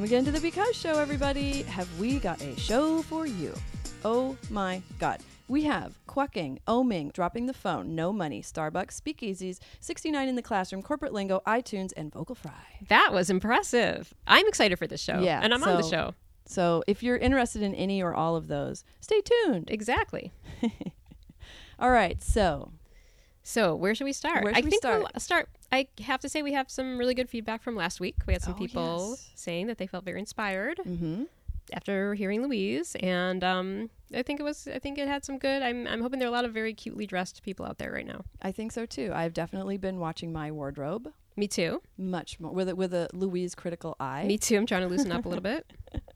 again to the Because Show, everybody. Have we got a show for you? Oh my God. We have Quucking, Oming, Dropping the Phone, No Money, Starbucks, Speakeasies, 69 in the Classroom, Corporate Lingo, iTunes, and Vocal Fry. That was impressive. I'm excited for this show. Yeah, And I'm on the show. So if you're interested in any or all of those, stay tuned. Exactly. All right, so where should we start? Where should we start? We'll start. I have to say we have some really good feedback from last week. We had some Oh, people yes. saying that they felt very inspired Mm-hmm. after hearing Louise, and I think it had some good. I'm hoping there are a lot of very cutely dressed people out there right now. I think so too. I've definitely been watching my wardrobe Me too. much more with a Louise critical eye. Me too. I'm trying to loosen up a little bit.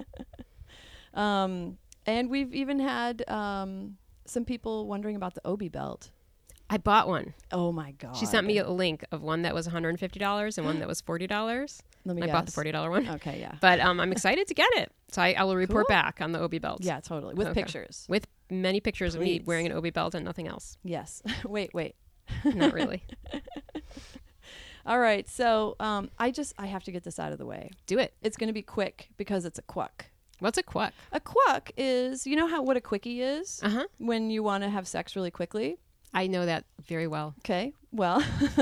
And we've even had some people wondering about the Obi belt. I bought one. Oh my God. She sent me a link of one that was $150 and one that was $40. Let me I guess. bought the $40 one. Okay, yeah. But I'm excited to get it. So I will report Cool. back on the Obi belt. Yeah, totally. With Okay. pictures. With many pictures of me Please. wearing an Obi belt and nothing else. Yes. Wait. Not really. All right. So I have to get this out of the way. Do it. It's going to be quick because it's a quuck. What's a quuck? A quuck is, you know what a quickie is? Uh-huh. When you want to have sex really quickly. I know that very well. Okay. Well,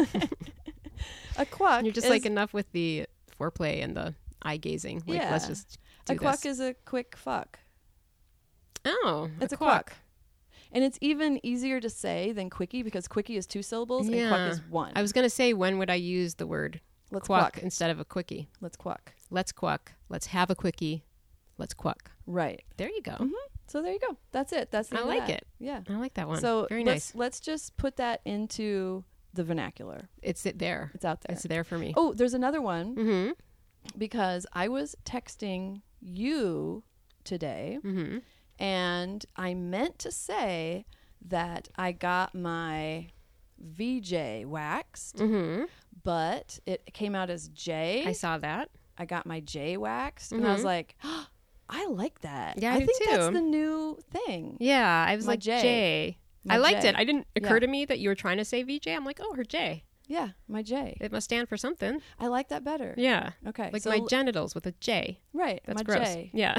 a quuck You're just is, like enough with the foreplay and the eye gazing. Like, Yeah. let's just do a quuck this. is a quick fuck. Oh, It's a quuck. And it's even easier to say than quickie because quickie is 2 syllables and quuck is 1. I was going to say, when would I use the word Let's quuck quuck. instead of a quickie? Let's quuck. Let's quuck. Let's have a quickie. Let's quuck. Right. There you go. Mhm. So there you go. That's it. That's the I end of like that. it. Yeah. I like that one. So very nice. let's just put that into the vernacular. It's there. It's out there. It's there for me. Oh, there's another one Mm-hmm. because I was texting you today Mm-hmm. and I meant to say that I got my VJ waxed, Mm-hmm. but it came out as J. I saw that. I got my J waxed and I was Mhm. like, oh, I like that. Yeah, I do think that's too. the new thing. Yeah, I was My like, J. J. My I liked J. it. I didn't Yeah. occur to me that you were trying to say VJ. I'm like, oh, her J. Yeah, my J. It must stand for something. I like that better. Yeah. Okay. Like so my genitals with a J. right, That's my gross. J. Yeah.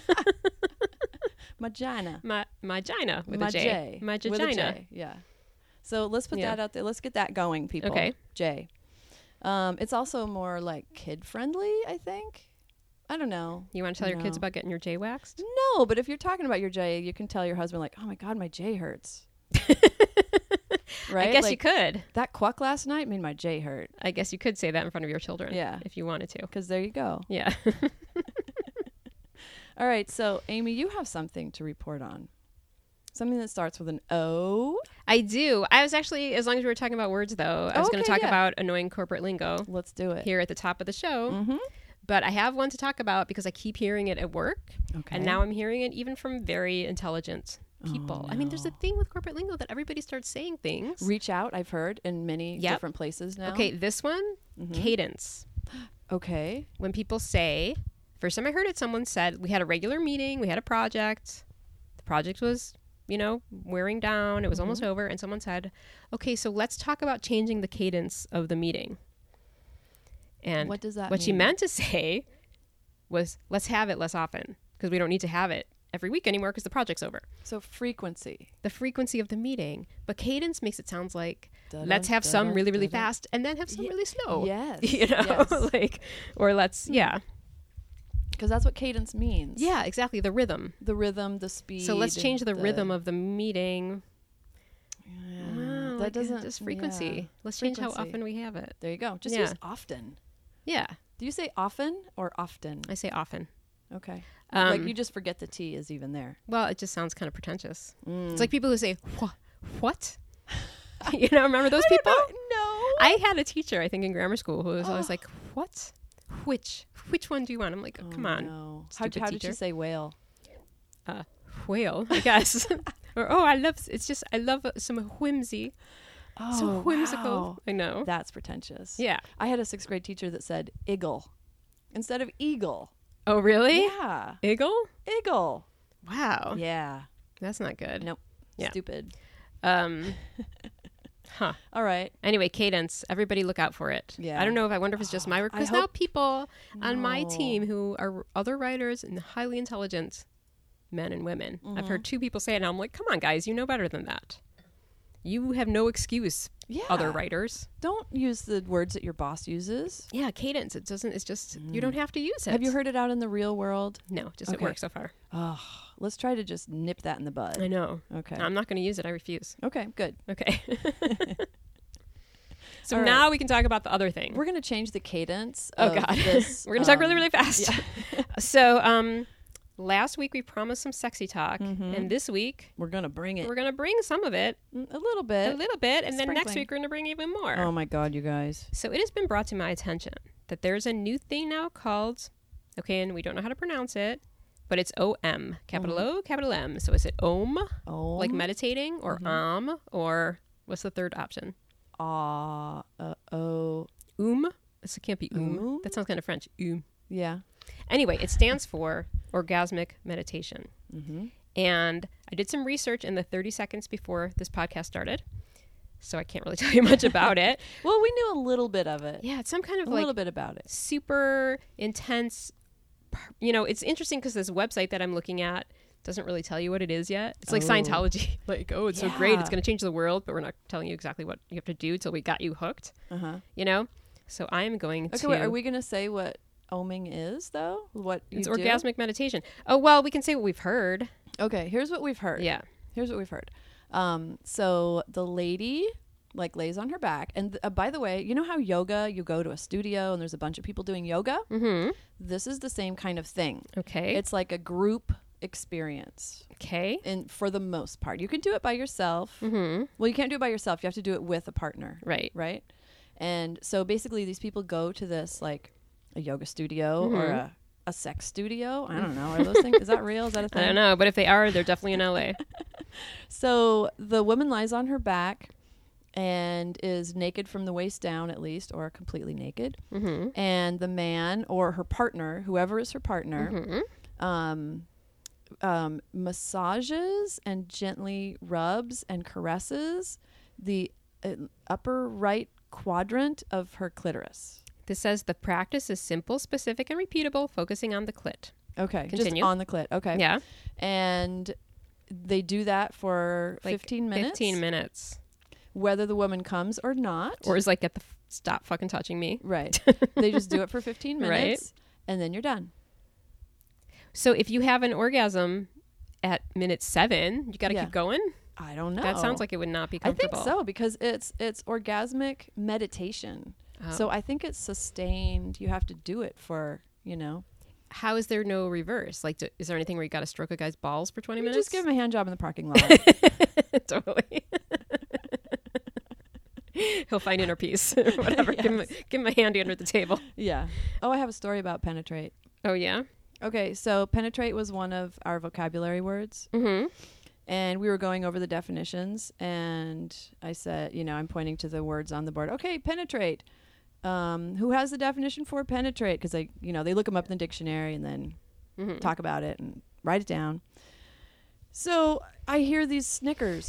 Magina. my gina with My a J. J. My With a vagina. J. Yeah. So let's put Yeah. that out there. Let's get that going, people. Okay. J. It's also more like kid friendly, I think. I don't know. You want to tell your kids No. about getting your J waxed? No, but if you're talking about your J, you can tell your husband like, "Oh my God, my J hurts." Right? I guess you Like, could. that quuck last night made my J hurt. I guess you could say that in front of your children. Yeah. If you wanted to. Because there you go. Yeah. All right. So, Amy, you have something to report on. Something that starts with an O. I do. I was actually, as long as we were talking about words, though, I was going Okay, to talk yeah. about annoying corporate lingo Let's do it. here at the top of the show. Mm-hmm. But I have one to talk about because I keep hearing it at work. Okay. And now I'm hearing it even from very intelligent people. Oh, I mean, there's a no. thing with corporate lingo that everybody starts saying things. Reach out, I've heard, in many Yep. different places now. Okay, this one, Mhm. cadence. Okay. When people say, first time I heard it, someone said, we had a regular meeting, we had a project. The project was, wearing down. It was almost over. And someone said, okay, so let's talk about changing the cadence of the meeting. And What does that what she mean? meant to say was, let's have it less often because we don't need to have it every week anymore because the project's over. So frequency. The frequency of the meeting. But cadence makes it sound like, Da-dun, let's have some da-dun, really, really da-dun. fast and then have some really slow. Yes. Yes. Or let's, yeah. Because that's what cadence means. Yeah, exactly. The rhythm. The rhythm, the speed. So let's change the rhythm of the meeting. Yeah. Wow, That doesn't. just frequency. yeah. Let's change how Frequency. often we have it. There you go. Just Yeah. use often. Yeah, Do you say often or often? I say often. Okay. Um, Like you just forget the T is even there. Well, it just sounds kind of pretentious. Mm. It's like people who say what? Remember those people? No. I had a teacher, I think, in grammar school who was always like, what? Which one do you want? I'm like, oh, come on, No. How stupid did you teacher. say whale? Whale, I guess. Or I love some whimsy. Oh, So whimsical. wow. I know. That's pretentious. Yeah. I had a 6th grade teacher that said eagle instead of eagle. Oh, really? Yeah. Eagle? Eagle. Wow. Yeah. That's not good. Nope. Yeah. Stupid. Huh. All right. Anyway, cadence. Everybody look out for it. Yeah. I don't know if I wonder if it's just my work. I Because now hope- people on my No. team who are other writers and highly intelligent men and women. I've heard 2 people say it, and I'm like, come on, guys, you know better than that. You have no excuse, Yeah. other writers. Don't use the words that your boss uses. Yeah, cadence. It doesn't. It's just you don't have to use it. Have you heard it out in the real world? No, just it Okay. works so far. Oh, let's try to just nip that in the bud. I know. Okay. I'm not going to use it. I refuse. Okay, good. Okay. So All right. now we can talk about the other thing. We're going to change the cadence Oh, of God. this. We're going to talk really, really fast. yeah. So, last week we promised some sexy talk, Mhm. and this week We're going to bring it we're going to bring some of it, a little bit. and then next Sprinkling. week we're going to bring even more. Oh my God, you guys. So it has been brought to my attention that there's a new thing now called, okay, and we don't know how to pronounce it, but it's OM, capital O, capital M. So is it OM, Oh. like meditating, or or what's the third option? Oh. This can't be Oom? That sounds kind of French. Yeah. Anyway, it stands for orgasmic meditation. Mm-hmm. And I did some research in the 30 seconds before this podcast started. So I can't really tell you much about it. Well, we knew a little bit of it. Yeah, it's some kind of A like little bit about it. super intense. It's interesting because this website that I'm looking at doesn't really tell you what it is yet. It's like Oh. Scientology. Like, oh, it's so great. Yeah. It's going to change the world, but we're not telling you exactly what you have to do till we got you hooked, Uh-huh. So I am going Okay, to... wait, are we going to say what oming is, though? What you It's do? orgasmic meditation. Oh, well, we can say what we've heard. Okay, here's what we've heard. Yeah. Here's what we've heard. So the lady like lays on her back, and by the way, you know how yoga, you go to a studio and there's a bunch of people doing yoga? Mm-hmm. This is the same kind of thing. Okay. It's like a group experience, Okay. and for the most part, you can do it by yourself. Mm-hmm. Well, you can't do it by yourself. You have to do it with a partner, Right. right? And so basically, these people go to this like a yoga studio or Mhm. a sex studio. I don't know. Are those things? Is that real? Is that a thing? I don't know, but if they are, they're definitely in LA. So the woman lies on her back and is naked from the waist down, at least, or completely naked. Mm-hmm. And the man or her partner, whoever is her partner, Mm-hmm. massages and gently rubs and caresses the upper right quadrant of her clitoris. This says the practice is simple, specific, and repeatable, focusing on the clit. Okay, Continue. just on the clit. Okay. Yeah. And they do that for Like 15 minutes. 15 minutes. Whether the woman comes or not. Or is like, stop fucking touching me. Right. They just do it for 15 Right. minutes and then you're done. So if you have an orgasm at minute 7, you got to Yeah. keep going? I don't know. That sounds like it would not be I think comfortable. so because it's orgasmic meditation. Oh. So I think it's sustained. You have to do it for, How is there no reverse? Like, is there anything where you got to stroke a guy's balls for 20 you minutes? just give him a hand job in the parking lot. Totally. He'll find inner peace or whatever. Yes. Give him a handy under the table. Yeah. Oh, I have a story about penetrate. Oh, yeah? Okay, so penetrate was one of our vocabulary words. Mm-hmm. And we were going over the definitions, and I said, I'm pointing to the words on the board. Okay, penetrate. Who has the definition for penetrate? Because they look them up in the dictionary and then Mm-hmm. talk about it and write it down. So I hear these snickers.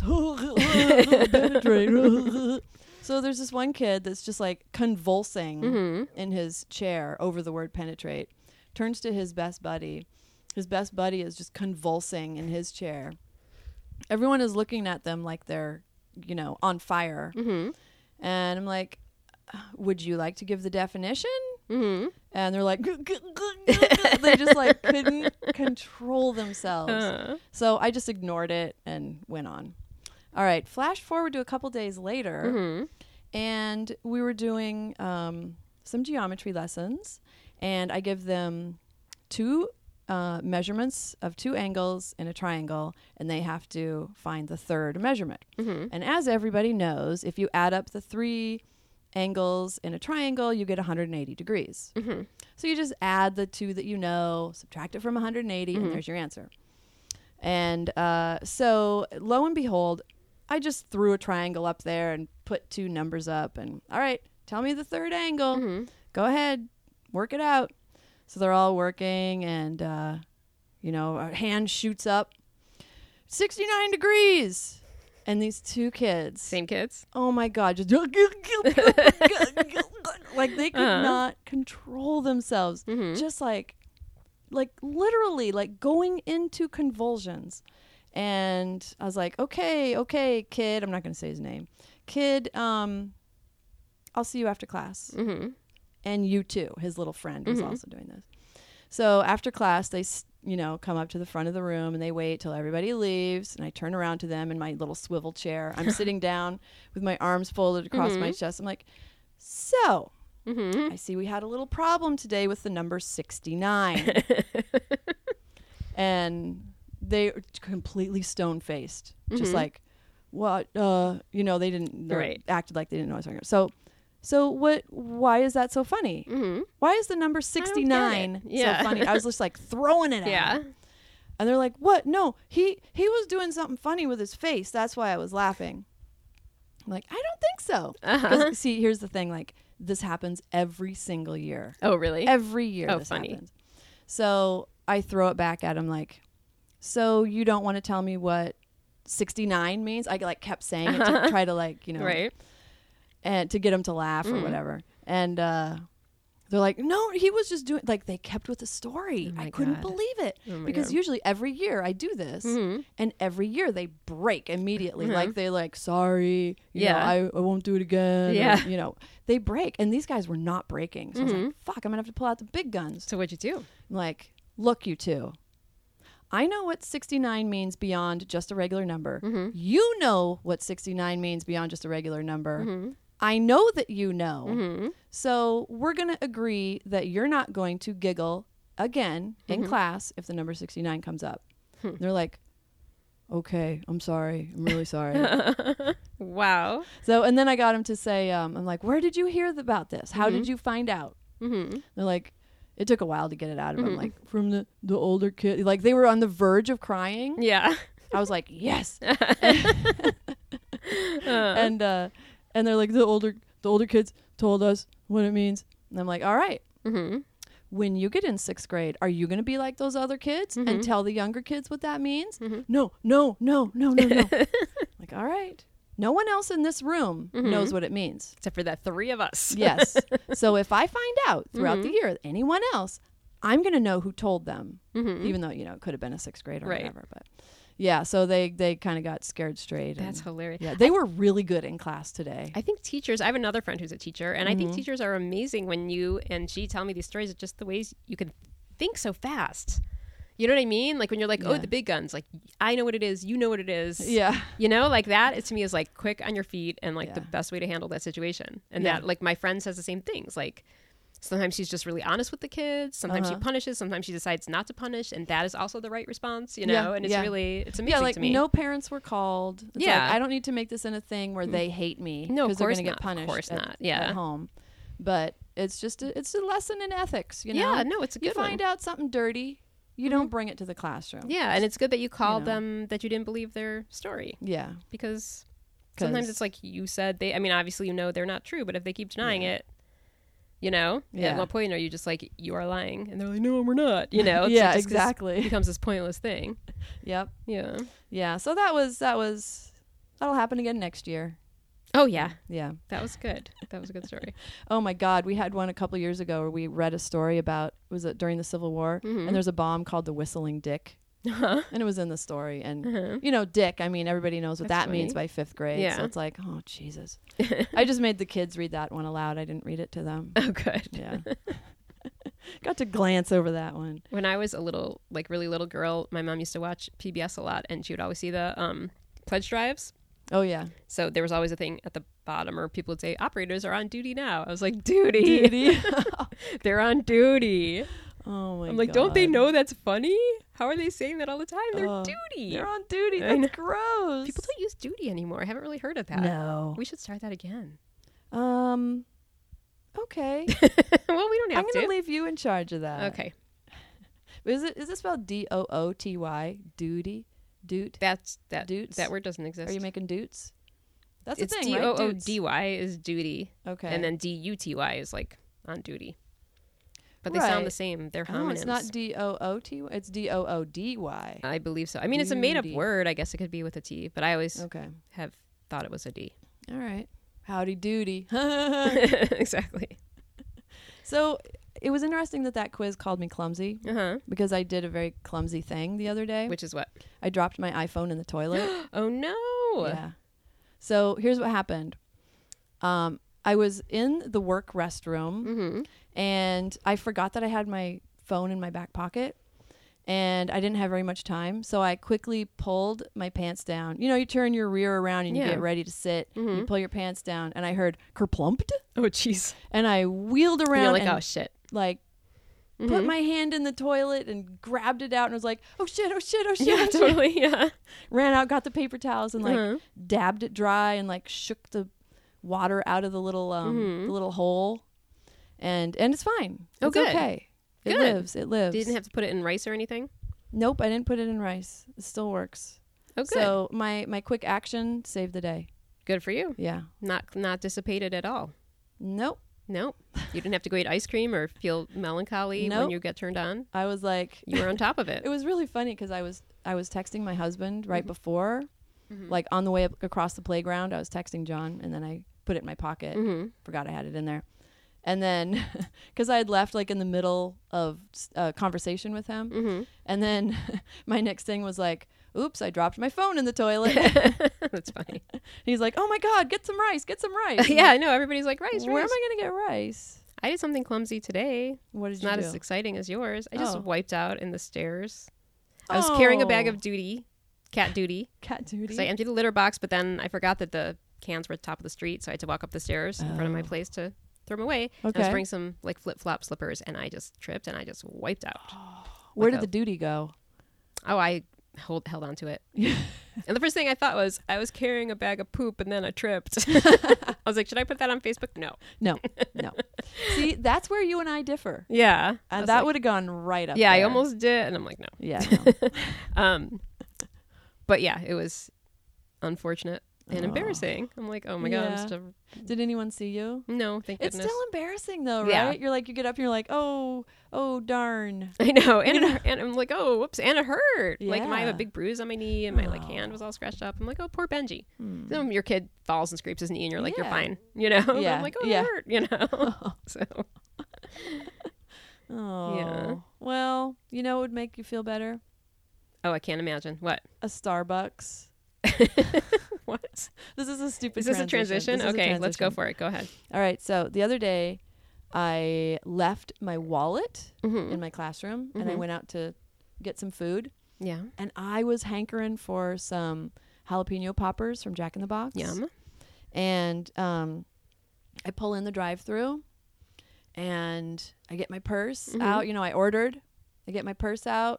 Penetrate. So there's this one kid that's just like convulsing Mm-hmm. in his chair over the word penetrate. Turns to his best buddy. His best buddy is just convulsing in his chair. Everyone is looking at them like they're, on fire. Mm-hmm. And I'm like, would you like to give the definition? Mm-hmm. And they're like, they just like couldn't control themselves. So I just ignored it and went on. All right, flash forward to a couple days later, Mm-hmm. and we were doing some geometry lessons, and I give them 2 measurements of 2 angles in a triangle, and they have to find the third measurement. Mm-hmm. And as everybody knows, if you add up the 3 angles in a triangle, you get 180 degrees. Mm-hmm. So you just add the 2 that you know, subtract it from 180, Mm-hmm. and there's your answer. And so lo and behold, I just threw a triangle up there and put 2 numbers up. And all right, tell me the third angle. Mm-hmm. Go ahead, work it out. So they're all working, and a hand shoots up. 69 degrees. And these two kids, Same kids? oh my God, just like they could not control themselves. Just like literally like going into convulsions. And I was like, okay, kid. I'm not going to say his name. Kid, I'll see you after class. And you too. His little friend was also doing this. So after class, they, come up to the front of the room and they wait till everybody leaves. And I turn around to them in my little swivel chair. I'm sitting down with my arms folded across my chest. I'm like, so I see we had a little problem today with the number 69. And they were completely stone-faced. Just like, what? They didn't acted like they didn't know what I was talking about. So why is that so funny? Why is the number 69 so funny? I was just like throwing it at them. And they're like, what? No, he was doing something funny with his face. That's why I was laughing. I'm like, I don't think so. 'Cause, see, here's the thing. Like, this happens every single year. Oh, really? Every year this happens. So I throw it back at him like, so you don't want to tell me what 69 means? I like kept saying it to try to like, right. And to get him to laugh or whatever. And they're like, no, he was just doing, like, they kept with the story. I couldn't believe it. Because usually every year I do this. And every year they break immediately. Like, they like, sorry, you know, I won't do it again. Or, they break. And these guys were not breaking. So I was like, fuck, I'm going to have to pull out the big guns. So what'd you do? I'm like, look, you two. I know what 69 means beyond just a regular number. You know what 69 means beyond just a regular number. I know that you know. So we're going to agree that you're not going to giggle again in class if the number 69 comes up. They're like, okay, I'm sorry. I'm really sorry. Wow. So, and then I got him to say, I'm like, where did you hear about this? How did you find out? They're like, it took a while to get it out of them. Like, from the older kid. Like, they were on the verge of crying. Yeah. I was like, yes. And they're like, the older kids told us what it means. And I'm like, all right. When you get in 6th grade, are you going to be like those other kids and tell the younger kids what that means? No. Like, all right. No one else in this room knows what it means. Except for that 3 of us. Yes. So if I find out throughout the year anyone else, I'm going to know who told them. Even though, it could have been a 6th grader or whatever. But yeah, so they kind of got scared straight. That's hilarious. Yeah, they were really good in class today. I think teachers, I have another friend who's a teacher, and I think teachers are amazing when you and she tell me these stories, just the ways you can think so fast. You know what I mean? Like when you're like, oh, the big guns, like I know what it is, you know what it is. Yeah. Like that, to me is like quick on your feet and like the best way to handle that situation. And that like my friend says the same things. Like sometimes she's just really honest with the kids. Sometimes she punishes. Sometimes she decides not to punish. And that is also the right response, And it's really, it's amazing to me. No parents were called. It's like, I don't need to make this in a thing where they hate me. No, because they're going to get punished of course not. At home. But it's just, it's a lesson in ethics, Yeah, no, it's a good one. You find out something dirty, you don't bring it to the classroom. Yeah, and it's good that you called them that you didn't believe their story. Yeah. Because sometimes it's like you said, obviously they're not true, but if they keep denying it, at what point are you just like, you are lying? And they're like, no, we're not, Yeah, exactly. It becomes this pointless thing. Yep. Yeah. Yeah, so that'll happen again next year. Oh, yeah. Yeah. That was good. That was a good story. Oh, my God. We had one a couple years ago where we read a story about, was it during the Civil War? And there's a bomb called the Whistling Dick. And it was in the story. And, Dick, everybody knows what that means by 5th grade. Yeah. So it's like, oh, Jesus. I just made the kids read that one aloud. I didn't read it to them. Oh, good. Yeah. Got to glance over that one. When I was a little, really little girl, my mom used to watch PBS a lot, and she would always see the pledge drives. Oh, yeah. So there was always a thing at the bottom where people would say, operators are on duty now. I was like, duty? They're on duty. Oh, my God. I'm like, don't they know that's funny? How are they saying that all the time? They're duty. They're on duty. That's gross. People don't use duty anymore. I haven't really heard of that. No. We should start that again. Okay. Well, we don't have I'm going to leave you in charge of that. Okay. Is it spelled D-O-O-T-Y? Duty? Doot? That Doots? That word doesn't exist. Are you making doots? That's it's the thing, right? D-O-O-D-Y is duty. Okay. And then D-U-T-Y is like on duty. but they sound the same. They're homonyms. Oh, it's not D-O-O-T. It's D-O-O-D-Y. I believe so. I mean, it's a made-up Doody. word. I guess it could be with a T, but I always Okay. have thought it was a D. All right. Howdy doody. Exactly. So it was interesting that quiz called me clumsy Uh-huh. because I did a very clumsy thing the other day. Which is what? I dropped my iPhone in the toilet. Oh, no. Yeah. So here's what happened. I was in the work restroom Mm-hmm. and I forgot that I had my phone in my back pocket and I didn't have very much time. So I quickly pulled my pants down. You know, you turn your rear around and you Yeah. get ready to sit. Mhm. You pull your pants down and I heard kerplumped Oh, jeez. and I wheeled And around you're like, and oh, shit. like put Mhm. my hand in the toilet and grabbed it out and was like, oh shit, oh shit, oh shit. Yeah, oh shit. totally. Yeah. Ran out, got the paper towels and like Uh-huh. dabbed it dry and like shook the water out of the little Mhm. the little hole. And it's fine. Oh, It's good. okay. It Good. lives. It lives. You didn't have to put it in rice or anything? Nope, I didn't put it in rice. It still works. Oh, good. So my quick action saved the day. Good for you. Yeah. Not dissipated at all. Nope. Nope. You didn't have to go eat ice cream or feel melancholy when Nope. you get turned on. I was like You were on top of it. it was really funny because I was texting my husband right before, Mhm. like on the way up across the playground. I was texting John, and then I put it in my pocket. Mm-hmm. Forgot I had it in there, and then because I had left like in the middle of a conversation with him, Mm-hmm. and then my next thing was like, "Oops, I dropped my phone in the toilet." That's funny. He's like, "Oh my God, get some rice, get some rice." Yeah, I know. Everybody's like, rice, Where rice. am I gonna get rice? I did something clumsy today. What did It's you not do? as exciting as yours. I just Oh. wiped out in the stairs. I was carrying a bag Oh. of duty, cat duty. Cat duty. So I emptied the litter box, but then I forgot that the cans were at the top of the street, so I had to walk up the stairs in front of my Oh. place to throw them away. I was Okay. wearing some like flip-flop slippers, and I just tripped, and I just wiped out. Where like did the duty go? Oh, I held on to it. And the first thing I thought was, I was carrying a bag of poop, and then I tripped. I was like, should I put that on Facebook? No. No. See, that's where you and I differ. Yeah. I was That like, would have gone right up yeah, I there. almost did, and I'm like, no. Yeah. No. But yeah, it was unfortunate and Oh. embarrassing. I'm like, oh my God, I'm Yeah. just Did anyone see you? no, thank It's goodness. still embarrassing though, right? Yeah. You're like, you get up and you're like, oh darn. I know, and I'm like, oh, whoops, and it hurt. Like, I have Yeah. a big bruise on my knee, and my like hand was all scratched up. I'm like, oh, poor Benji. Hmm. Then your kid falls and scrapes his knee, and you're like, you're Yeah. fine, you know. But Yeah, I'm like, oh, yeah. it hurt, you know. So Oh. Well, you know what would make you feel better? oh, I can't imagine what. A Starbucks. What This is a stupid is this a transition? This is a Okay, let's go transition. for it. Go ahead. All right. So the other day, I left my wallet Mm-hmm. in my classroom and I Mhm. went out to get some food. Yeah. And I was hankering for some jalapeno poppers from Jack in the Box. Yum. And I pull in the drive-through and I get my purse Mhm. out. You know, I ordered. I get my purse out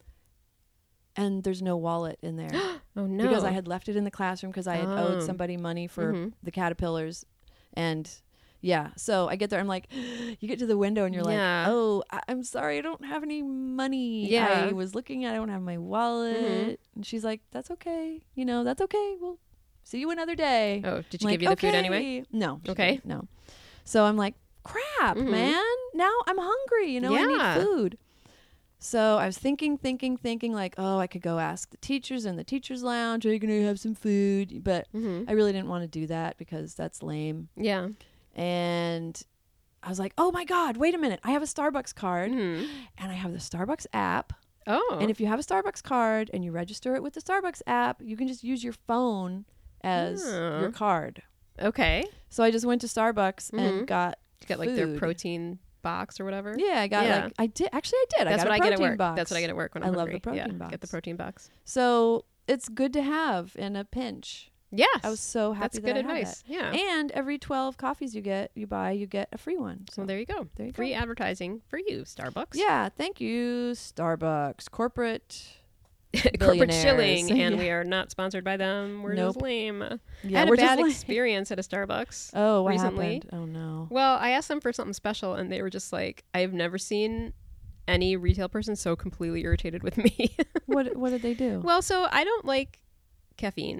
and there's no wallet in there Oh no. because I had left it in the classroom because I had Oh. owed somebody money for Mhm. the caterpillars. And yeah, so I get there. I'm like, you get to the window and you're Yeah. like, oh, I'm sorry. I don't have any money. Yeah. I was looking at I don't have my wallet. Mhm. And she's like, that's okay. You know, that's okay. We'll see you another day. Oh, did she I'm give you like, the food anyway? "Okay." No. she Okay. didn't, no. So I'm like, crap, Mhm. man. Now I'm hungry. You know, I Yeah. need food. So I was thinking like, oh, I could go ask the teachers in the teachers' lounge, are you going to have some food? But Mm-hmm. I really didn't want to do that because that's lame. Yeah. And I was like, oh my God, wait a minute. I have a Starbucks card Mhm. and I have the Starbucks app. Oh. And if you have a Starbucks card and you register it with the Starbucks app, you can just use your phone as Oh. your card. okay. So I just went to Starbucks Mhm. and got You got like their food. protein box or whatever. Yeah, I got Yeah. like I did. Actually, I did. That's I got what a I get at protein work. box. That's what I get at work when I I'm love the hungry. protein Get the box. protein box. So it's good to have in a pinch. Yes. I was so happy That's that good I had advice. Yeah. that. And every 12 coffees you get a free one. So So there you go. there you Free go. advertising for you, Starbucks. Yeah, thank you, Starbucks. Corporate. Corporate billionaires. shilling, and Yeah. we are not sponsored by them. We're Nope. just lame. Yeah, I had a we're just bad like- experience at a Starbucks. Oh, what recently. happened? Oh no. Well, I asked them for something special, and they were just like, I've never seen any retail person so completely irritated with me. What did they do? Well, so I don't like caffeine.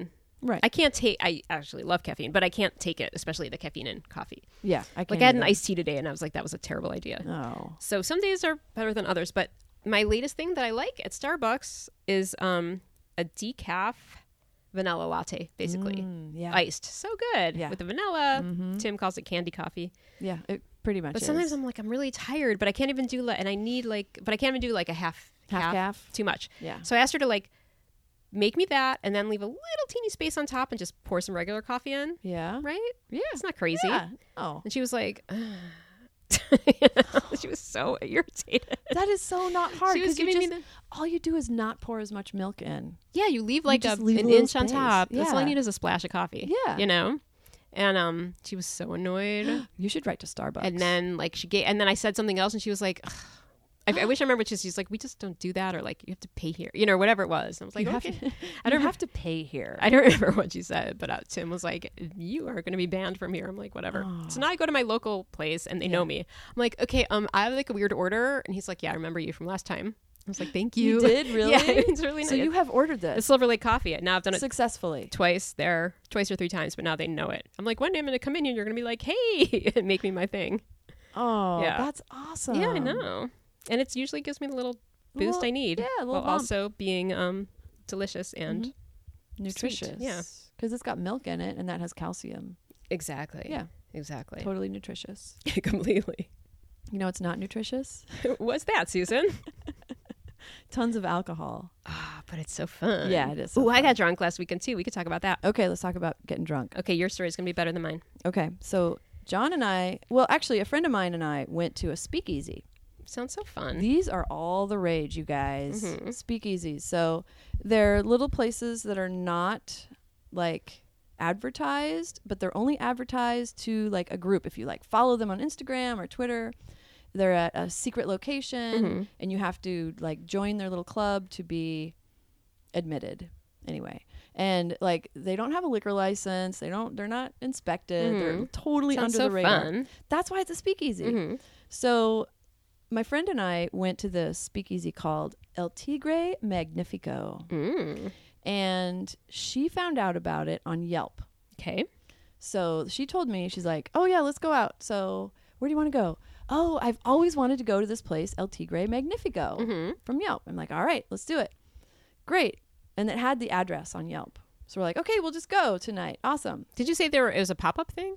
Right. I actually love caffeine, but I can't take it, especially the caffeine in coffee. Yeah. I Like I had an iced tea today and I was like, that was a terrible idea. Oh. So some days are better than others, but my latest thing that I like at Starbucks is a decaf vanilla latte, basically. Yeah. Iced. So good. Yeah. With the vanilla. Mm-hmm. Tim calls it candy coffee. Yeah. It pretty much But is. sometimes I'm like, I'm really tired, but I can't even do and I need but I can't even do like a half calf. too much. Yeah. So I asked her to like make me that and then leave a little teeny space on top and just pour some regular coffee in. Yeah. Right? Yeah. It's not crazy. Yeah. Oh. And she was like, she was so irritated. That is so not hard. She was Because giving me all you do is not pour as much milk in. Yeah, you leave like just an leave a little inch on space. top. That's all I Yeah. need is a splash of coffee. Yeah. You know? And she was so annoyed. You should write to Starbucks. And then like and then I said something else and she was like, ugh. I wish I remember she's like, we just don't do that, or like you have to pay here, you know, whatever it was. And I was like, you okay. I don't have to pay here. I don't remember what she said, but Tim was like, you are going to be banned from here. I'm like, whatever. Oh. So now I go to my local place and they know me. I'm like, okay, I have like a weird order. And he's like, yeah, I remember you from last time. I was like, thank you. You did? Really? Yeah, it's really So nice. you have ordered The this Silver Lake coffee. Now I've done it successfully. twice or 3 times, but now they know it. I'm like, one day I'm going to come in and you're going to be like, hey, and make me my thing. Oh, Yeah. that's awesome. Yeah, I know. And it usually gives me the little boost Well, I need. yeah, a little while bump. also being delicious and Nutritious. Sweet, yeah. Because it's got milk in it and that has calcium. exactly. Yeah. Exactly. Totally nutritious. Completely. You know it's not nutritious? What's that, Susan? Tons of alcohol. Ah, but it's so fun. Yeah, it is so Ooh, I fun. got drunk last weekend too. We could talk about that. Okay, let's talk about getting drunk. Okay, your story is going to be better than mine. Okay, so John and I, well, actually, a friend of mine and I went to a speakeasy. Sounds so fun. These are all the rage, you guys. Mhm. Speakeasies. So they're little places that are not like advertised, but they're only advertised to like a group. If you like follow them on Instagram or Twitter, they're at a secret location Mhm. and you have to like join their little club to be admitted. Anyway. And like they don't have a liquor license. They're not inspected. They're totally Sounds under so the radar. fun. That's why it's a speakeasy. Mhm. So my friend and I went to the speakeasy called El Tigre Magnifico, Mm. and she found out about it on Yelp. Okay. So she told me, she's like, oh yeah, let's go out. So where do you want to go? Oh, I've always wanted to go to this place, El Tigre Magnifico, Mhm. from Yelp. I'm like, all right, let's do it. Great. And it had the address on Yelp. So we're like, okay, we'll just go tonight. Awesome. Did you say it was a pop-up thing?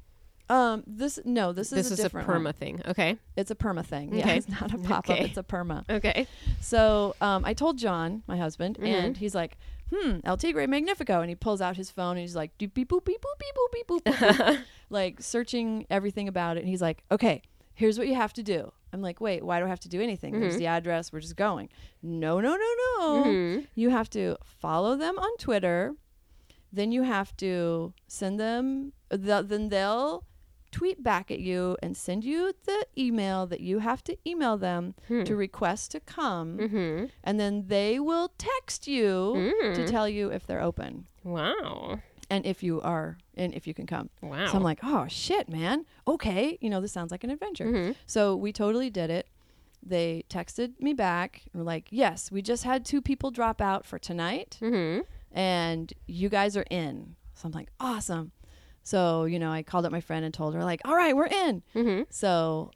This is a different perma one. thing. Okay. It's a perma thing. Yeah, Okay. it's not a pop-up. Okay. It's a perma. Okay. So I told John, my husband, Mhm. and he's like, El Tigre Magnifico. And he pulls out his phone and he's like, doop, beep, boop, beep, boop, beep, boop, beep, boop, boop, boop. Like searching everything about it. And he's like, okay, here's what you have to do. I'm like, wait, why do I have to do anything? There's the address. We're just going. No. Mhm. You have to follow them on Twitter. Then you have to send them, then they'll tweet back at you and send you the email that you have to email them to request to come. Mhm. And then they will text you to Mm. tell you if they're open Wow. and if you can come. Wow. So I'm like, oh shit, man. Okay. This sounds like an adventure. Mhm. So we totally did it. They texted me back and were like, yes, we just had 2 people drop out for tonight Mhm. and you guys are in. So I'm like, awesome. So, I called up my friend and told her like, all right, we're in. Mhm. So,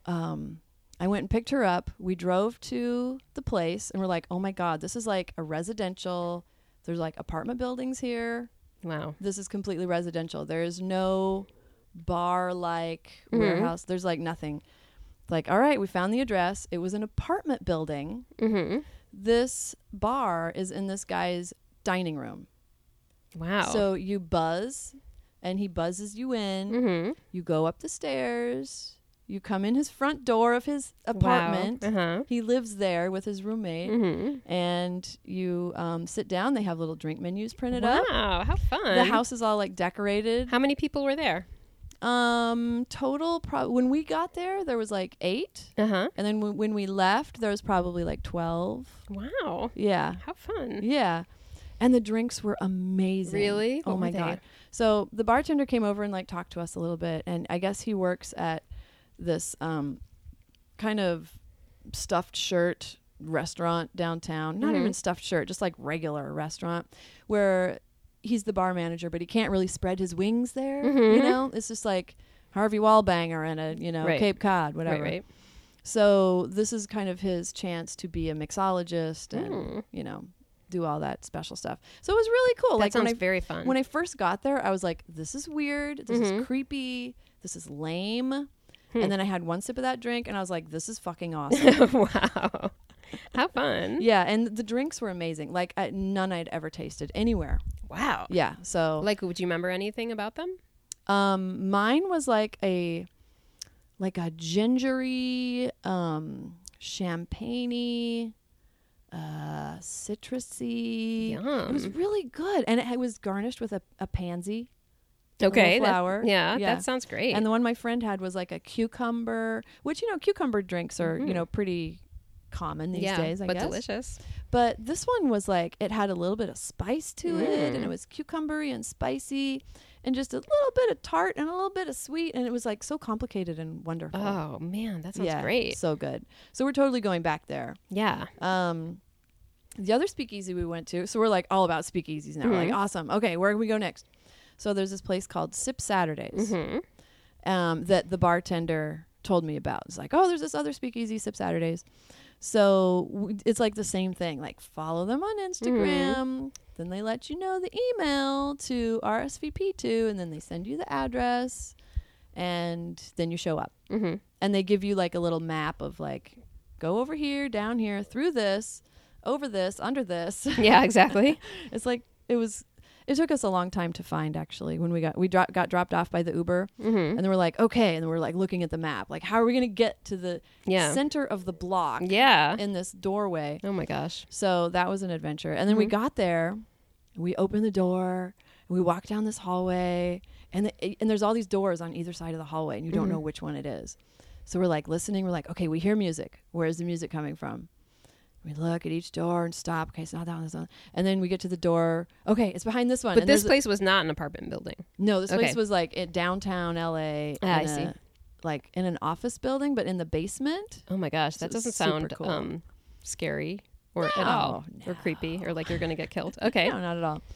I went and picked her up. We drove to the place and we're like, oh my God, this is like a residential. There's like apartment buildings here. Wow. This is completely residential. There is no bar-like warehouse. There's like nothing. Like, all right, we found the address. It was an apartment building. Mhm. This bar is in this guy's dining room. Wow. So you buzz and he buzzes you in. Mhm. You go up the stairs. You come in his front door of his apartment. Wow. Uh-huh. He lives there with his roommate. Mhm. And you sit down. They have little drink menus printed up. Wow, how fun. The house is all like decorated. How many people were there? Total, when we got there was like 8. Uh-huh. And then when we left, there was probably like 12. Wow. Yeah. How fun. Yeah. And the drinks were amazing. Really? Oh What my were they? God. So the bartender came over and like talked to us a little bit. And I guess he works at this kind of stuffed shirt restaurant downtown. Not even stuffed shirt, just like regular restaurant where he's the bar manager, but he can't really spread his wings there. Mhm. You know, it's just like Harvey Wallbanger and a Right. Cape Cod, whatever. Right. So this is kind of his chance to be a mixologist and do all that special stuff. So it was really cool. That like sounds very fun. when I first got there, I was like, this is weird. This is creepy. This is lame. And then I had one sip of that drink and I was like, this is fucking awesome. Wow. How fun. Yeah. And the drinks were amazing. Like none I'd ever tasted anywhere. Wow. Yeah. So Like, would you remember anything about them? mine was like a gingery, champagne-y, citrusy. It was Yum. really good. And it was garnished with a pansy. Okay. little flower. Yeah, Yeah. that sounds great. And the one my friend had was like a cucumber, which, cucumber drinks are, pretty common these days, I but guess. delicious. But this one was like, it had a little bit of spice to it, and it was cucumbery and spicy, and just a little bit of tart and a little bit of sweet, and it was like so complicated and wonderful. Oh man, that sounds great. So good. So we're totally going back there. Yeah. The other speakeasy we went to, so we're like all about speakeasies now. We're like, awesome. Okay, where can we go next? So there's this place called Sip Saturdays that the bartender told me about. It's like, oh, there's this other speakeasy, Sip Saturdays. So it's like the same thing. Like, follow them on Instagram. Then they let you know the email to RSVP to, and then they send you the address, and then you show up. And they give you like a little map of like, go over here, down here, through this, over this, under this. Yeah, exactly. It's like it took us a long time to find, actually, when we got dropped off by the Uber, and then we're like, okay, and then we're like looking at the map, like, how are we going to get to the center of the block in this doorway? Oh my gosh. So that was an adventure. And then we got there, we opened the door, and we walked down this hallway, and there's all these doors on either side of the hallway, and you don't know which one it is. So we're like listening, we're like, okay, we hear music. Where's the music coming from? We look at each door and stop. Okay, it's not that one, this one. And then we get to the door. Okay, it's behind this one. But and this place was not an apartment building. No, this place was like in downtown LA. I see. Like in an office building, but in the basement. Oh my gosh, that So doesn't super sound cool. Scary or at all, or creepy, or like you're gonna get killed. Okay. No, not at all.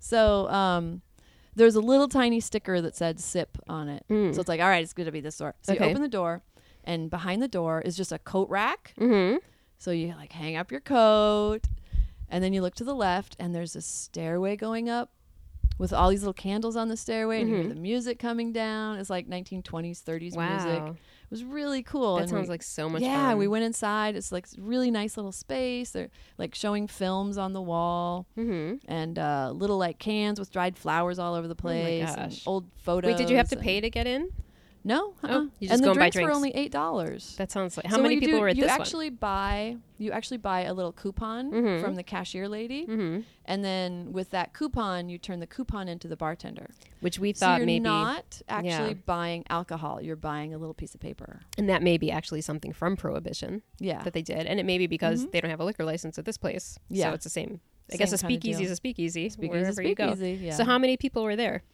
So there's a little tiny sticker that said "sip" on it. So it's like, all right, it's going to be this door. So you open the door, and behind the door is just a coat rack. So you like hang up your coat, and then you look to the left, and there's a stairway going up with all these little candles on the stairway, and you hear the music coming down. It's like 1920s, 30s music. It was really cool. That sounds like so much fun. Yeah, we went inside. It's like really nice little space. They're like showing films on the wall, and little like cans with dried flowers all over the place. Oh my and gosh. old photos. Wait, did you have to pay to get in? No. Oh, you just and go the and buy drinks were drinks. only $8. That sounds like. How So what many you people do, were at you this actually buy a little coupon from the cashier lady, and then with that coupon you turn the coupon into the bartender. Which we So thought you're maybe, not actually buying alcohol. You're buying a little piece of paper. and that may be actually something from Prohibition Yeah. that they did, and it may be because they don't have a liquor license at this place. Yeah. So it's the same. I guess a Same kinda speakeasy deal. is a speakeasy, Speakeasy is wherever you go. speakeasy, yeah. So how many people were there?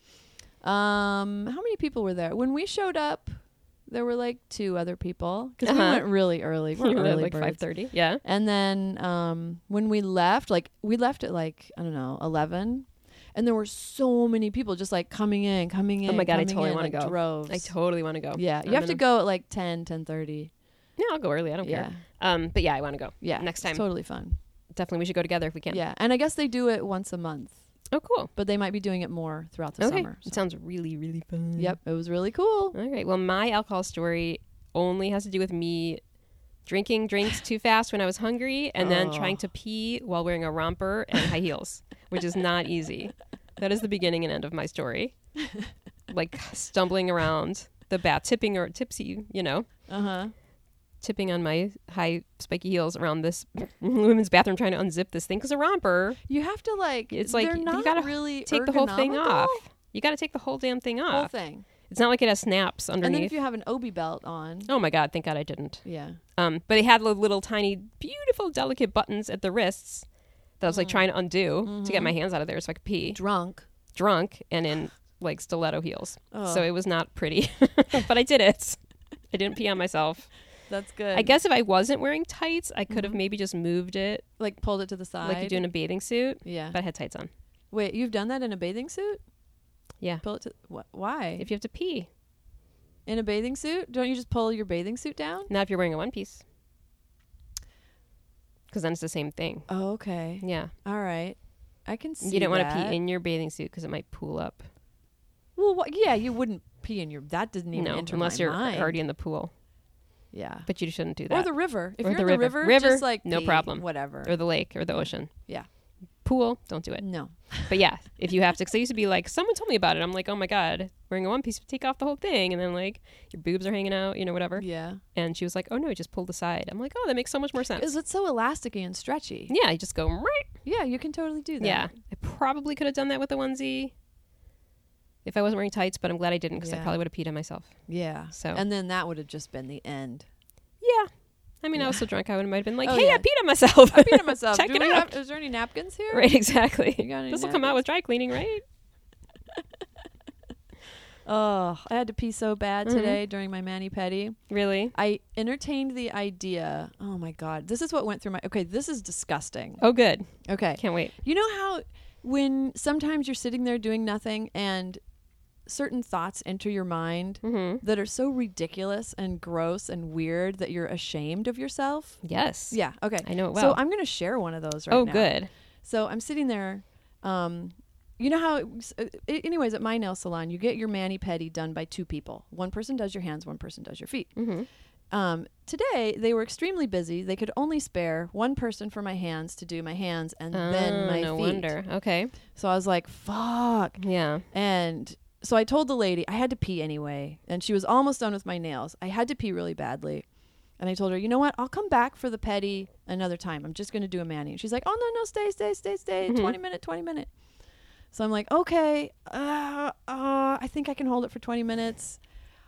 How many people were there? When we showed up, there were like 2 other people because we went really early. We're You were there early like birds. 5:30. Yeah. And then when we left at like, I don't know, 11. And there were so many people just like coming in. Oh my God, I coming totally in, want to like, go. Droves. I totally want to go. Yeah, you have to go at like 10:30. Yeah, I'll go early. I don't Yeah. care. But yeah, I want to go. Yeah, Next time. it's totally fun. Definitely, we should go together if we can. Yeah, and I guess they do it once a month, Oh, cool. but they might be doing it more throughout the Okay. summer. It sounds really, really fun. Yep, it was really cool. All right. Well, my alcohol story only has to do with me drinking drinks too fast when I was hungry and then trying to pee while wearing a romper and high heels, which is not easy. That is the beginning and end of my story. Like stumbling around the bath, tipping or tipsy, tipping on my high spiky heels around this women's bathroom trying to unzip this thing because a romper, You have to like. it's like they're you not gotta really take the whole thing ergonomical. off. You got to take the whole damn thing off. Whole thing. It's not like it has snaps And then underneath. if you have an obi belt on, Oh my God! Thank God I didn't. yeah. But they had little tiny, beautiful, delicate buttons at the wrists that I was like trying to undo to get my hands out of there so I could pee. Drunk. Drunk and in like stiletto heels. Oh. So it was not pretty, but I did it. I didn't pee on myself. That's good. I guess if I wasn't wearing tights, I could have maybe just moved it like pulled it to the side. like you do in a bathing suit. Yeah. But I had tights on. Wait, you've done that in a bathing suit? Yeah. Pull it to why? If you have to pee. In a bathing suit? Don't you just pull your bathing suit down? Not if you're wearing a one piece. Because then it's the same thing. Oh, okay. Yeah. All right. I can see You don't want to that. pee in your bathing suit because it might pool up. Well, yeah, you wouldn't pee in your... That doesn't even No, enter unless my you're mind. already in the pool. Yeah. But you shouldn't do that. Or the river. If Or you're the in the river. river, just like no pee, problem. Whatever. Or the lake or the ocean. Yeah. Pool, don't do it. No. But yeah, if you have to, because I used to be like, someone told me about it. I'm like, oh my God, wearing a one piece, take off the whole thing. And then like your boobs are hanging out, whatever. Yeah. And she was like, oh no, just pull the side. I'm like, oh, that makes so much more sense. Because it's so elasticy and stretchy. Yeah, you just go right. Yeah, you can totally do that. Yeah, I probably could have done that with a onesie if I wasn't wearing tights, but I'm glad I didn't because I Yeah. probably would have peed on myself. Yeah. So. And then that would have just been the end. Yeah. I mean, Yeah. I was so drunk, I would have been like, Oh, hey, yeah. I peed on myself. I peed on myself. Check Do it we out. Is there any napkins here? Right, exactly. You got any This will come out napkins? with dry cleaning, right? Oh, I had to pee so bad Mm-hmm. today during my mani-pedi. Really? I entertained the idea. Oh my God. This is what went through my... Okay, this is disgusting. Oh, good. Okay. Can't wait. You know how when sometimes you're sitting there doing nothing and certain thoughts enter your mind Mm-hmm. that are so ridiculous and gross and weird that you're ashamed of yourself? Yes. Yeah. Okay. I know it So well. I'm going to share one of those right Oh, now. good. So I'm sitting there. You know how, anyways, at my nail salon, you get your mani-pedi done by two people. One person does your hands, one person does your feet. Mm-hmm. Today, they were extremely busy. They could only spare one person for my hands to do my hands and then my no feet. wonder. Okay. So I was like, fuck. Yeah. And so I told the lady, I had to pee anyway. And she was almost done with my nails. I had to pee really badly. And I told her, you know what? I'll come back for the pedi another time. I'm just going to do a mani. And she's like, oh, no, stay. Mm-hmm. 20 minute. So I'm like, okay, I think I can hold it for 20 minutes.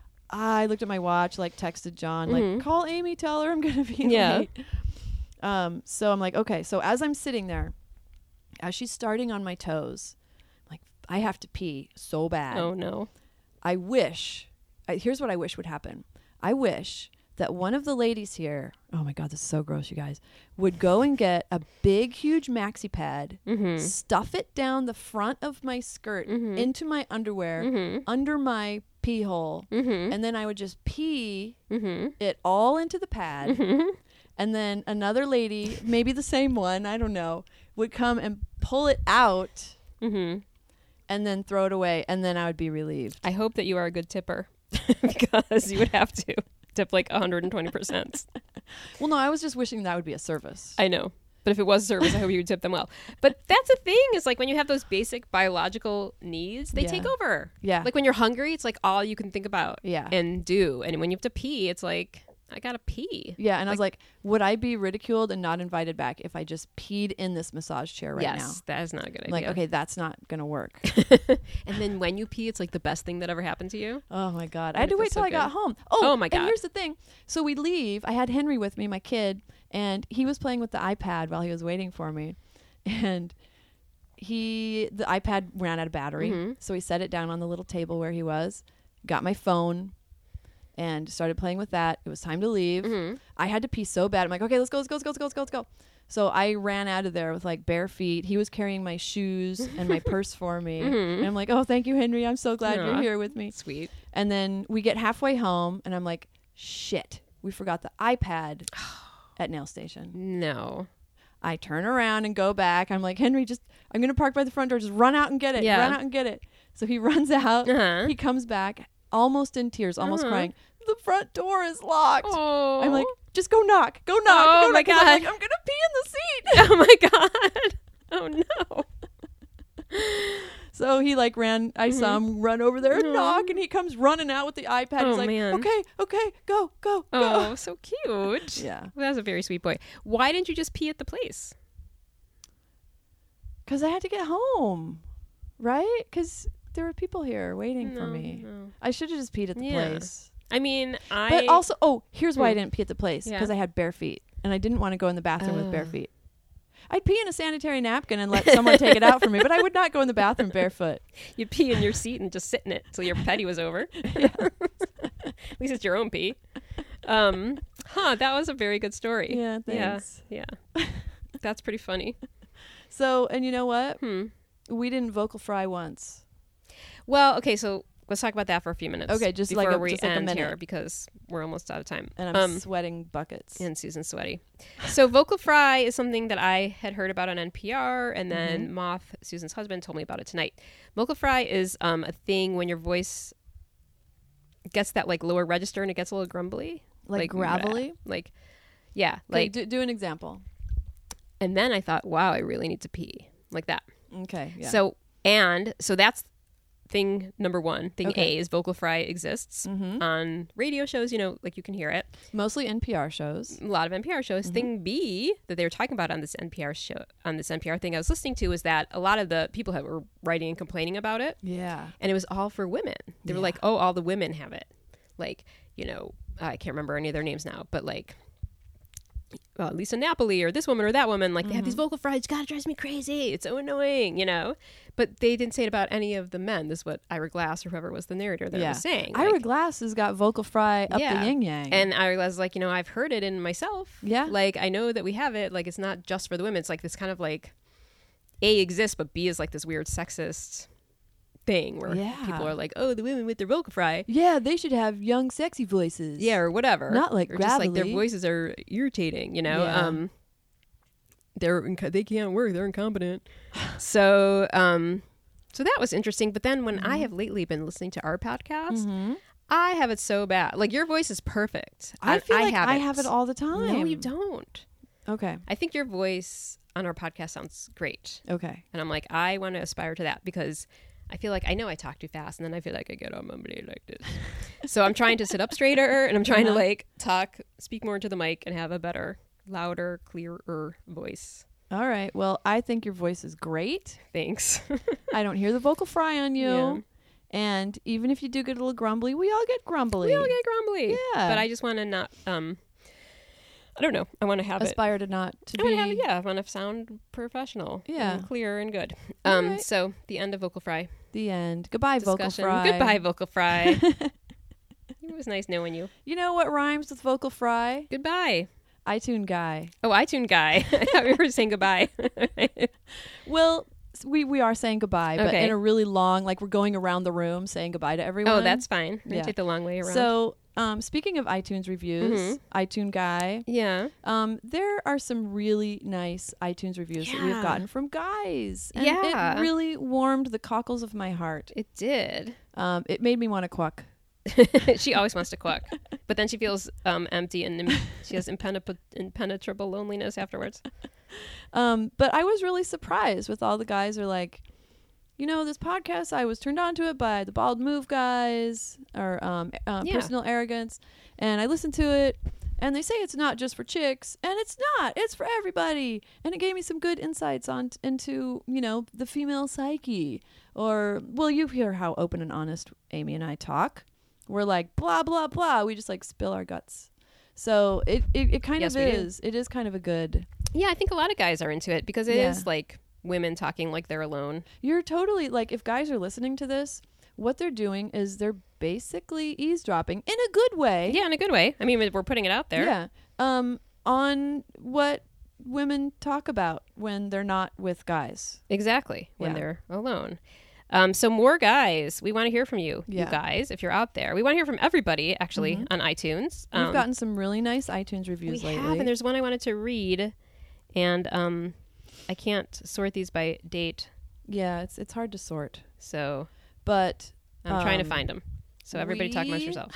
I looked at my watch, like texted John, Mhm. like, call Amy, tell her I'm going to be Yeah. late. So I'm like, okay. So as I'm sitting there, as she's starting on my toes, like, I have to pee so bad. Oh, no. I wish, here's what I wish would happen. I wish that one of the ladies here, oh my God, this is so gross, you guys, would go and get a big, huge maxi pad, Mm-hmm. stuff it down the front of my skirt Mhm. into my underwear, Mm-hmm. under my pee hole, Mm-hmm. and then I would just pee Mm-hmm. it all into the pad. Mm-hmm. And then another lady, maybe the same one, I don't know, would come and pull it out Mm-hmm. and then throw it away. And then I would be relieved. I hope that you are a good tipper because you would have to tip like 120%. Well, no, I was just wishing that would be a service. I know. But if it was service, I hope you would tip them well. But that's the thing is like when you have those basic biological needs, they Yeah. take over. Yeah. Like when you're hungry, it's like all you can think about Yeah. and do. And when you have to pee, it's like, I gotta pee. Yeah, and I was like, would I be ridiculed and not invited back if I just peed in this massage chair right Yes, that is not a good now? Like, idea. okay, that's not gonna work. And then when you pee, it's like the best thing that ever happened to you. Oh my God, I And had to it wait feels till so I got good. home. Oh my And God. here's the thing: so we leave. I had Henry with me, my kid, and he was playing with the iPad while he was waiting for me, and the iPad ran out of battery, Mhm. so he set it down on the little table where he was, got my phone, and started playing with that. It was time to leave. Mm-hmm. I had to pee so bad. I'm like, okay, let's go. So I ran out of there with like bare feet. He was carrying my shoes and my purse for me. Mhm. And I'm like, oh, thank you, Henry. I'm so glad Aw. you're here with me. Sweet. And then we get halfway home and I'm like, shit, we forgot the iPad at Nail Station. No. I turn around and go back. I'm like, Henry, I'm going to park by the front door. Just run out and get it. Yeah. Run out and get it. So he runs out. Uh-huh. He comes back almost in tears, almost Uh-huh. crying. The front door is locked. Oh. I'm like, just go knock. Oh, go my knock. 'Cause I'm like, God. I'm going to pee in the seat. Oh my God. Oh no. So he like ran, I saw him run over there and Aw. knock, and he comes running out with the iPad. Oh, He's like, man. okay, go. Oh, so cute. Yeah. Well, that was a very sweet boy. Why didn't you just pee at the place? Because I had to get home, right? Because there were people here waiting for me. No. I should have just peed at the Yeah. place. I mean, But also, here's why I Hmm. didn't pee at the place. Yeah. Because I had bare feet, and I didn't want to go in the bathroom with bare Oh. feet. I'd pee in a sanitary napkin and let someone take it out for me, but I would not go in the bathroom barefoot. you'd pee in your seat and just sit in it till your petty was over. At least it's your own pee. That was a very good story. Yeah, thanks. Yeah. That's pretty funny. So, and you know what? Hmm. We didn't vocal fry once. Well, okay, so let's talk about that for a few minutes. Okay, just before like a we end minute. here because we're almost out of time. And I'm sweating buckets. And Susan's sweaty. So vocal fry is something that I had heard about on NPR, and then Moth, Susan's husband, told me about it tonight. Vocal fry is a thing when your voice gets that like lower register and it gets a little grumbly. Like gravelly? Like, yeah. Okay, Like, do an example. and then I thought, wow, I really need to pee. Like that. Okay, yeah. So that's thing number one. Thing Okay. A is vocal fry exists on radio shows, like you can hear it. Mostly NPR shows. A lot of NPR shows. Thing B that they were talking about on this NPR show, on this NPR thing I was listening to, was that a lot of the people that were writing and complaining about it, Yeah. and it was all for women. They were like, oh, all the women have it. Like, I can't remember any of their names now, but like Lisa Napoli or this woman or that woman, like they have these vocal fries. God, it drives me crazy. It's so annoying, But they didn't say it about any of the men. This is what Ira Glass or whoever was the narrator that was saying. Ira Glass has got vocal fry up the yin yang. And Ira Glass is like, I've heard it in myself. Yeah. Like, I know that we have it. Like, it's not just for the women. It's like this kind of like A exists, but B is like this weird sexist thing where people are like, oh, the women with their vocal fry. Yeah, they should have young, sexy voices. Yeah, or whatever. Not like or just like their gravelly. voices are irritating, Yeah. They can't work. They're incompetent. So that was interesting. But then when I have lately been listening to our podcast, I have it so bad. Like your voice is perfect. I feel like I have have it all the time. No, you don't. Okay. I think your voice on our podcast sounds great. Okay. And I'm like, I want to aspire to that because I feel like I know I talk too fast and then I feel like I get on mumbly like this. So I'm trying to sit up straighter and I'm trying to like speak more into the mic and have a better, louder, clearer voice. All right. Well, I think your voice is great. Thanks. I don't hear the vocal fry on you. Yeah. And even if you do get a little grumbly, we all get grumbly. We all get grumbly. Yeah. But I just want to not, I don't know. I want to have Aspire to not to I be. want to have I want to sound professional. Yeah. And clear and good. All right. So the end of vocal fry. The end. Goodbye, vocal Discussion. fry. Goodbye, vocal fry. It was nice knowing you. You know what rhymes with vocal fry? Goodbye. iTunes guy. Oh, iTunes guy. I thought we were saying goodbye. Well, we are saying goodbye, but Okay. in a really long, like we're going around the room saying goodbye to everyone. Oh, that's fine. We Yeah. take the long way around. So, speaking of iTunes reviews, iTunes guy, yeah. there are some really nice iTunes reviews that we have Yeah. gotten from guys. And Yeah. it really warmed the cockles of my heart. It did. It made me want to quack. She always wants to quack, but then she feels empty and she has impenetrable loneliness afterwards. But I was really surprised with all the guys are like, this podcast, I was turned on to it by the Bald Move guys or Personal Arrogance. And I listened to it and they say it's not just for chicks, and it's not. It's for everybody. And it gave me some good insights into, the female psyche. Or, well, you hear how open and honest Amy and I talk. We're like, blah, blah, blah. We just like spill our guts. So it kind Yes, of we do. is. It is kind of a good. Yeah, I think a lot of guys are into it because it is like women talking like they're alone. You're totally like, if guys are listening to this, what they're doing is they're basically eavesdropping in a good way. Yeah, in a good way. I mean, we're putting it out there. Yeah. On what women talk about when they're not with guys. Exactly. When Yeah. they're alone. So more guys, we want to hear from you, you Yeah. guys, if you're out there. We want to hear from everybody, actually, on iTunes. We've gotten some really nice iTunes reviews we lately. have, and there's one I wanted to read, and I can't sort these by date, Yeah, it's hard to sort. so But I'm trying to find them. So everybody talk amongst yourself.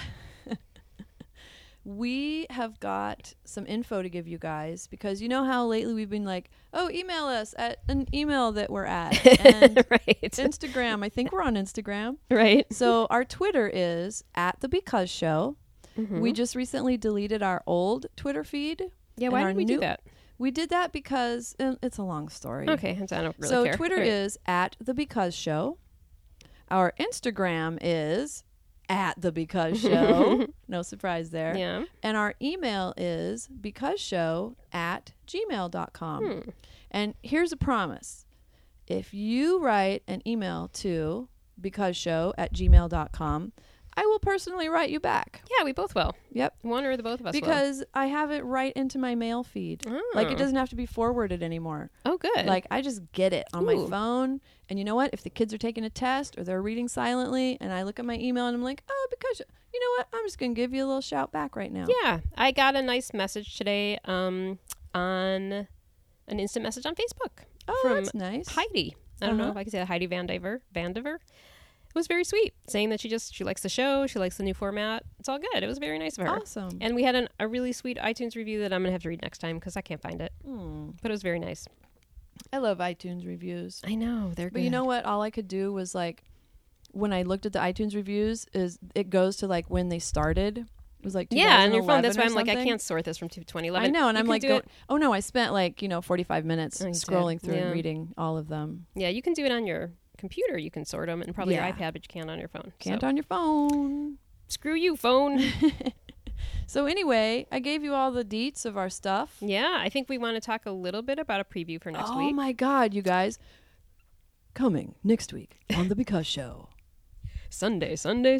we have got some info to give you guys because you know how lately we've been like, oh, email us at an email that we're at. And Right. Instagram, I think we're on Instagram. Right. So our Twitter is at The Because Show. We just recently deleted our old Twitter feed. Yeah, and why our did we do new- that? We did that because it's a long story. Okay, I don't really So care. Twitter All right. is at The Because Show. Our Instagram is at The Because Show. No surprise there. Yeah. And our email is becauseshow@gmail.com. And here's a promise. If you write an email to becauseshow@gmail.com, I will personally write you back. Yeah, we both will. Yep. One or the both of us will. Because I have it right into my mail feed. Like, it doesn't have to be forwarded anymore. Oh, good. Like, I just get it on my Ooh. phone. And you know what? If the kids are taking a test or they're reading silently and I look at my email and I'm like, oh, because you know what? I'm just going to give you a little shout back right now. Yeah, I got a nice message today on an instant message on Facebook Oh, from that's nice. Heidi. I don't know if I can say that. Heidi Vandiver. It was very sweet, saying that she likes the show, she likes the new format. It's all good. It was very nice of her. Awesome. And we had a really sweet iTunes review that I'm going to have to read next time because I can't find it. But it was very nice. I love iTunes reviews. I know. They're good. But you know what? All I could do was like, when I looked at the iTunes reviews, is it goes to like when they started. It was like 2011 on your phone. That's why or I'm like, I something. can't sort this from 2011. I know, and You I'm can like, do it. oh no, I spent like 45 minutes Oh, you did. scrolling through Yeah. and reading all of them. Yeah, you can do it on your computer. You can sort them, and probably Yeah. your iPad, but you can't on your phone. Can't So, on your phone. screw you, phone. So anyway, I gave you all the deets of our stuff. Yeah, I think we want to talk a little bit about a preview for next Oh week. my God, you guys! Coming next week on the Because Show. Sunday.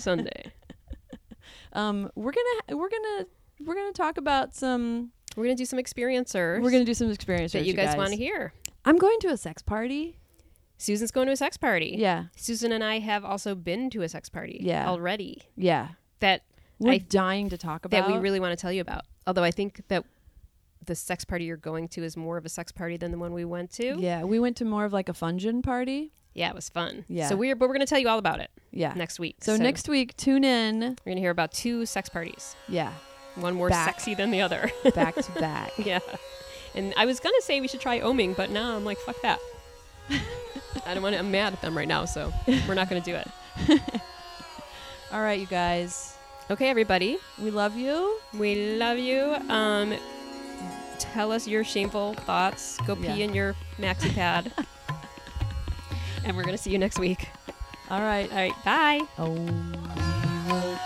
We're gonna talk about some. We're gonna do some experiencers. We're gonna do some experiences that you guys want to hear. I'm going to a sex party. Susan's going to a sex party. Yeah, Susan and I have also been to a sex party. Yeah. Already. yeah. That We're dying to talk about. that we really want to tell you about. Although I think that the sex party you're going to is more of a sex party than the one we went to. Yeah, we went to more of like a fungin party. Yeah, it was fun. Yeah. So we're going to tell you all about it Yeah. next week. So next week, tune in. we're going to hear about 2 sex parties. Yeah, One more Back. sexy than the other. back to back. Yeah. And I was going to say we should try oming, but now I'm like, fuck that. I'm mad at them right now, so we're not going to do it. All right, you guys. Okay, everybody. We love you. We love you. Tell us your shameful thoughts. Go pee Yeah. in your maxi pad. And we're going to see you next week. All right. All right, bye. Oh. We were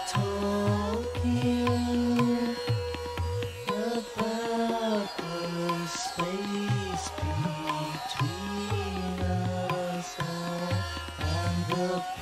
talking about the space between us and the